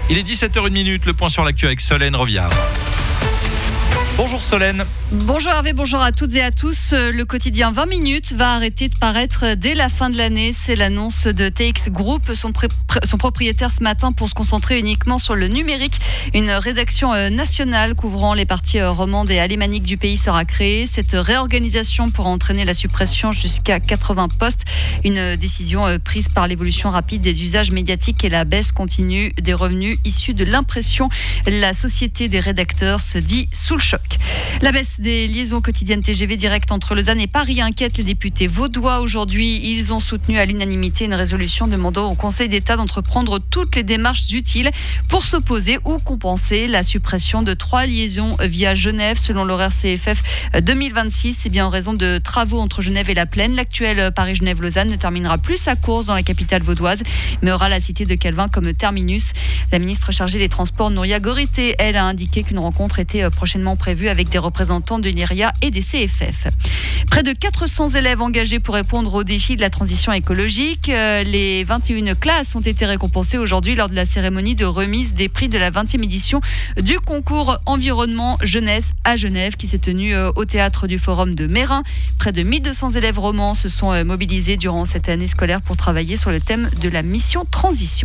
Il est 17h01, le point sur l'actu avec Solène Roviard. Bonjour Solène. Bonjour Hervé, bonjour à toutes et à tous. Le quotidien 20 minutes va arrêter de paraître dès la fin de l'année. C'est l'annonce de TX Group, son propriétaire ce matin, pour se concentrer uniquement sur le numérique. Une rédaction nationale couvrant les parties romandes et alémaniques du pays sera créée. Cette réorganisation pourra entraîner la suppression jusqu'à 80 postes. Une décision prise par l'évolution rapide des usages médiatiques et la baisse continue des revenus issus de l'impression. La société des rédacteurs se dit sous le choc. La baisse des liaisons quotidiennes TGV directes entre Lausanne et Paris inquiète les députés vaudois. Aujourd'hui, ils ont soutenu à l'unanimité une résolution demandant au Conseil d'État d'entreprendre toutes les démarches utiles pour s'opposer ou compenser la suppression de 3 liaisons via Genève. Selon l'horaire CFF 2026, c'est bien en raison de travaux entre Genève et La Plaine. L'actuel Paris-Genève-Lausanne ne terminera plus sa course dans la capitale vaudoise, mais aura la cité de Calvin comme terminus. La ministre chargée des Transports, Nouria Gorité, elle a indiqué qu'une rencontre était prochainement prévue avec des représentants de l'IRIA et des CFF. Près de 400 élèves engagés pour répondre aux défis de la transition écologique. Les 21 classes ont été récompensées aujourd'hui lors de la cérémonie de remise des prix de la 20e édition du concours Environnement Jeunesse à Genève qui s'est tenu au théâtre du Forum de Mérin. Près de 1200 élèves romans se sont mobilisés durant cette année scolaire pour travailler sur le thème de la mission transition.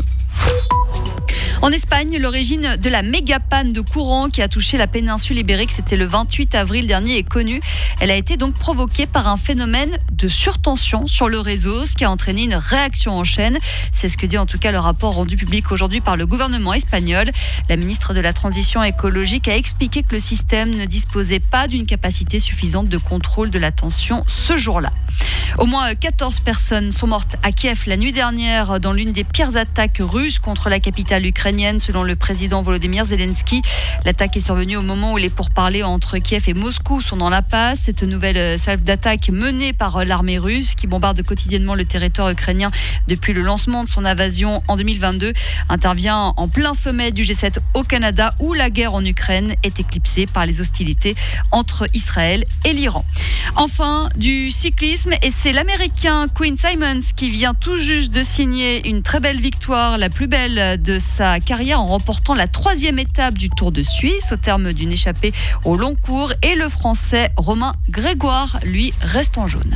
En Espagne, l'origine de la méga panne de courant qui a touché la péninsule ibérique, c'était le 28 avril dernier, est connue. Elle a été donc provoquée par un phénomène de surtension sur le réseau, ce qui a entraîné une réaction en chaîne. C'est ce que dit en tout cas le rapport rendu public aujourd'hui par le gouvernement espagnol. La ministre de la Transition écologique a expliqué que le système ne disposait pas d'une capacité suffisante de contrôle de la tension ce jour-là. Au moins 14 personnes sont mortes à Kiev la nuit dernière dans l'une des pires attaques russes contre la capitale ukrainienne, selon le président Volodymyr Zelensky. L'attaque est survenue au moment où les pourparlers entre Kiev et Moscou sont dans l'impasse. Cette nouvelle salve d'attaque menée par l'armée russe, qui bombarde quotidiennement le territoire ukrainien depuis le lancement de son invasion en 2022, intervient en plein sommet du G7 au Canada, où la guerre en Ukraine est éclipsée par les hostilités entre Israël et l'Iran. Enfin, du cyclisme, et c'est l'Américain Quinn Simmons qui vient tout juste de signer une très belle victoire, la plus belle de sa carrière, en remportant la 3e étape du Tour de Suisse au terme d'une échappée au long cours. Et le Français Romain Grégoire, lui, reste en jaune.